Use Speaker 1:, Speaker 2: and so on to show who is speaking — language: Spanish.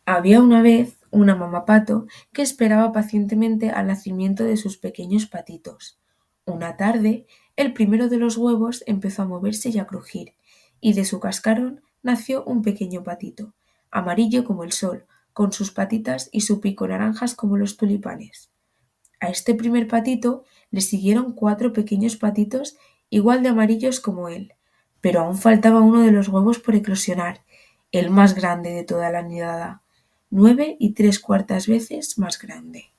Speaker 1: Había una vez una mamá pato que esperaba pacientemente al nacimiento de sus pequeños patitos. Una tarde, el primero de los huevos empezó a moverse y a crujir, y de su cascarón nació un pequeño patito, amarillo como el sol, con sus patitas y su pico naranjas como los tulipanes. A este primer patito le siguieron cuatro pequeños patitos igual de amarillos como él, pero aún faltaba uno de los huevos por eclosionar, el más grande de toda la nidada, 9 3/4 veces más grande.